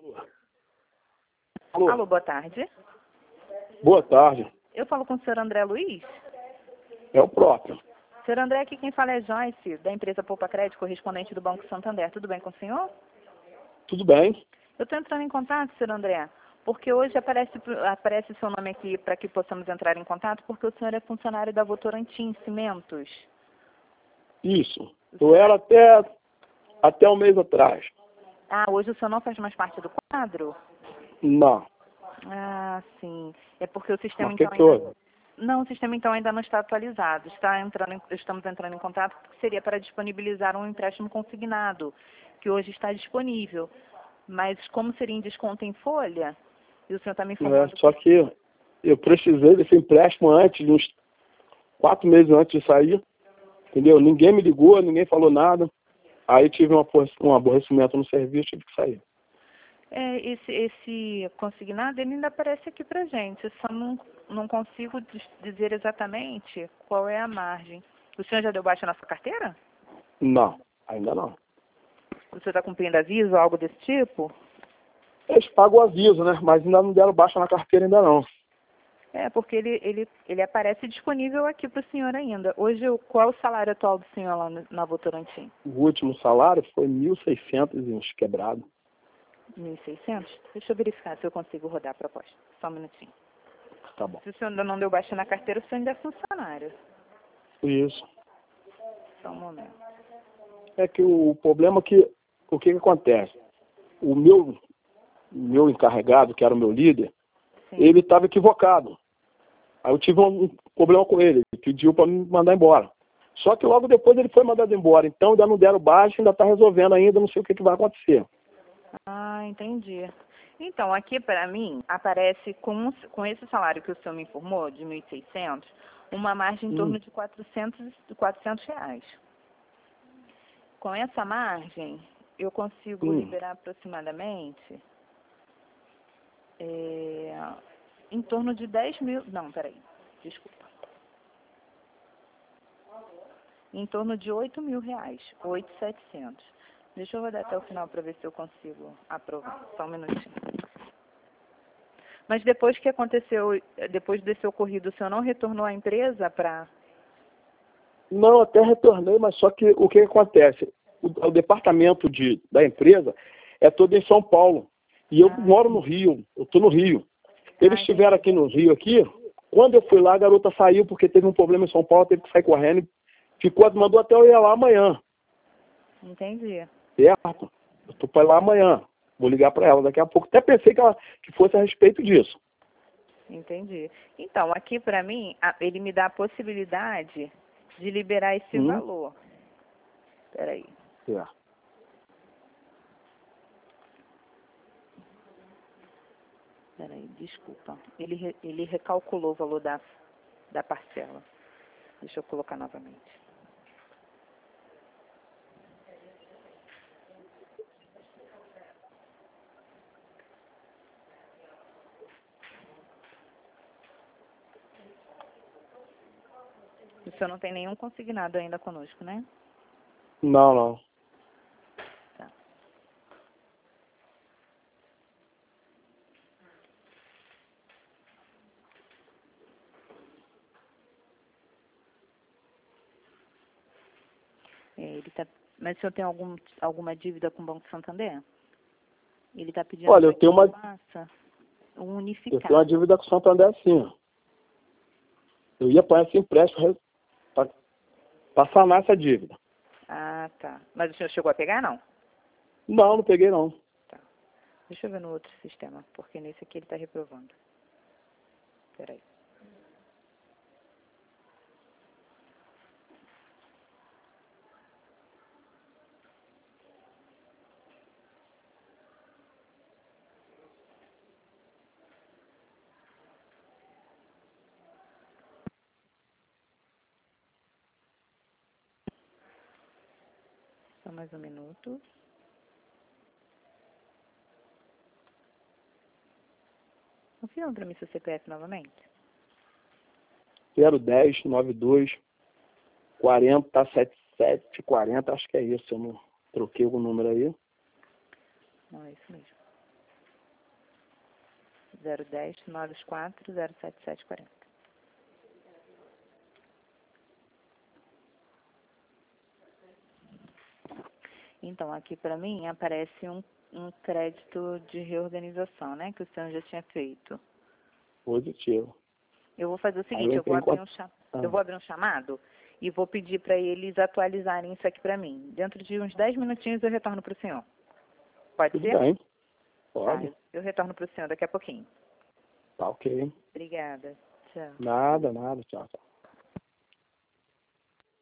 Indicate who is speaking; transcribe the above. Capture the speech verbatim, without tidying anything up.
Speaker 1: Alô.
Speaker 2: Alô, boa tarde.
Speaker 1: Boa tarde.
Speaker 2: Eu falo com o senhor André Luiz.
Speaker 1: É o próprio.
Speaker 2: Senhor André, aqui quem fala é Joyce, da empresa Poupa Crédito, correspondente do Banco Santander. Tudo bem com o senhor?
Speaker 1: Tudo bem?
Speaker 2: Eu estou entrando em contato, senhor André, porque hoje aparece, aparece seu nome aqui para que possamos entrar em contato, porque o senhor é funcionário da Votorantim Cimentos.
Speaker 1: Isso. Eu era até, até um mês atrás.
Speaker 2: Ah, hoje o senhor não faz mais parte do quadro?
Speaker 1: Não.
Speaker 2: Ah, sim. É porque o sistema
Speaker 1: Mas que
Speaker 2: então
Speaker 1: que
Speaker 2: ainda...
Speaker 1: houve?
Speaker 2: Não, o sistema então ainda não está atualizado. Está entrando, em- estamos entrando em contato porque seria para disponibilizar um empréstimo consignado, que hoje está disponível. Mas como seria em desconto em folha, e o senhor está me
Speaker 1: É,
Speaker 2: informando
Speaker 1: só
Speaker 2: que...
Speaker 1: que eu precisei desse empréstimo antes, uns quatro meses antes de sair. Entendeu? Ninguém me ligou, ninguém falou nada. Aí tive um aborre- um aborrecimento no serviço, tive que sair.
Speaker 2: É, esse, esse consignado, ele ainda aparece aqui para gente. Eu só não, não consigo dis- dizer exatamente qual é a margem. O senhor já deu baixa na sua carteira?
Speaker 1: Não, ainda não.
Speaker 2: O senhor está cumprindo aviso ou algo desse tipo?
Speaker 1: Eles pagam o aviso, né? Mas ainda não deram baixa na carteira ainda não.
Speaker 2: É, porque ele, ele, ele aparece disponível aqui para o senhor ainda. Hoje, o- qual é o salário atual do senhor lá no- na Votorantim?
Speaker 1: O último salário foi mil e seiscentos e uns quebrado.
Speaker 2: mil e seiscentos? Deixa eu verificar se eu consigo rodar a proposta. Só um minutinho.
Speaker 1: Tá bom.
Speaker 2: Se o senhor ainda não deu baixa na carteira, o senhor ainda é funcionário.
Speaker 1: Isso.
Speaker 2: Só um momento.
Speaker 1: É que o problema é que, o que que acontece? O meu, meu encarregado, que era o meu líder,
Speaker 2: Sim.
Speaker 1: ele estava equivocado. Aí eu tive um problema com ele, ele pediu para me mandar embora. Só que logo depois ele foi mandado embora, então ainda não deram baixa, ainda está resolvendo ainda, não sei o que, que vai acontecer.
Speaker 2: Ah, entendi. Então, aqui para mim, aparece com, com esse salário que o senhor me informou, de mil e seiscentos, uma margem em
Speaker 1: Hum.
Speaker 2: torno de quatrocentos, quatrocentos reais. Com essa margem, eu consigo
Speaker 1: Hum.
Speaker 2: liberar aproximadamente é, em torno de dez mil... Não, peraí, desculpa. Em torno de oito mil reais, oito mil e setecentos. Deixa eu rodar até o final para ver se eu consigo aprovar. Só um minutinho. Mas depois que aconteceu, depois desse ocorrido, o senhor não retornou à empresa para...
Speaker 1: Não, até retornei, mas só que o que acontece? O, o departamento de, da empresa é todo em São Paulo. E eu
Speaker 2: Ah,
Speaker 1: moro no Rio, eu estou no Rio. Eles
Speaker 2: Ah,
Speaker 1: estiveram aqui no Rio, aqui. Quando eu fui lá, a garota saiu porque teve um problema em São Paulo, teve que sair correndo. Ficou, mandou até eu ir lá amanhã.
Speaker 2: entendi.
Speaker 1: Certo? Eu estou para ir lá amanhã. Vou ligar para ela daqui a pouco. Até pensei que, ela, que fosse a respeito disso.
Speaker 2: Entendi. Então, aqui para mim, a- ele me dá a possibilidade de liberar esse
Speaker 1: Hum.
Speaker 2: valor. Peraí.
Speaker 1: Certo.
Speaker 2: Peraí, desculpa. Ele, re- ele recalculou o valor da, da parcela. Deixa eu colocar novamente. O senhor não tem nenhum consignado ainda conosco, né?
Speaker 1: Não, não.
Speaker 2: Tá. É, ele tá, mas o senhor tem algum, alguma dívida com o Banco Santander? Ele está pedindo
Speaker 1: Olha, eu
Speaker 2: para que
Speaker 1: tenho uma,
Speaker 2: faça um
Speaker 1: eu
Speaker 2: unificado.
Speaker 1: tenho uma dívida com o Santander sim. Eu ia pagar esse empréstimo para sanar essa dívida.
Speaker 2: Ah, tá. Mas o senhor chegou a pegar, não?
Speaker 1: Não, não peguei não.
Speaker 2: Tá. Deixa eu ver no outro sistema, porque nesse aqui ele está reprovando. Peraí. Só mais um minuto. Confirma para mim seu C P F novamente.
Speaker 1: zero dez, noventa e dois, quarenta, setenta e sete, quarenta, acho que é isso. Eu não troquei o número aí.
Speaker 2: Não, é isso mesmo. zero um zero, nove quatro zero sete sete quatro zero. Então, aqui para mim aparece um, um crédito de reorganização, né? Que o senhor já tinha feito.
Speaker 1: Positivo.
Speaker 2: Eu vou fazer o
Speaker 1: Aí
Speaker 2: seguinte,
Speaker 1: eu
Speaker 2: eu vou,
Speaker 1: entrei em
Speaker 2: abrir um cha-
Speaker 1: Ah.
Speaker 2: eu vou abrir um chamado e vou pedir para eles atualizarem isso aqui para mim. Dentro de uns dez minutinhos eu retorno para o senhor. Pode
Speaker 1: Tudo
Speaker 2: ser?
Speaker 1: bem.
Speaker 2: Tá,
Speaker 1: Pode.
Speaker 2: eu, eu retorno para o senhor daqui a pouquinho.
Speaker 1: Tá ok.
Speaker 2: Obrigada. Tchau.
Speaker 1: Nada, nada. Tchau, tchau.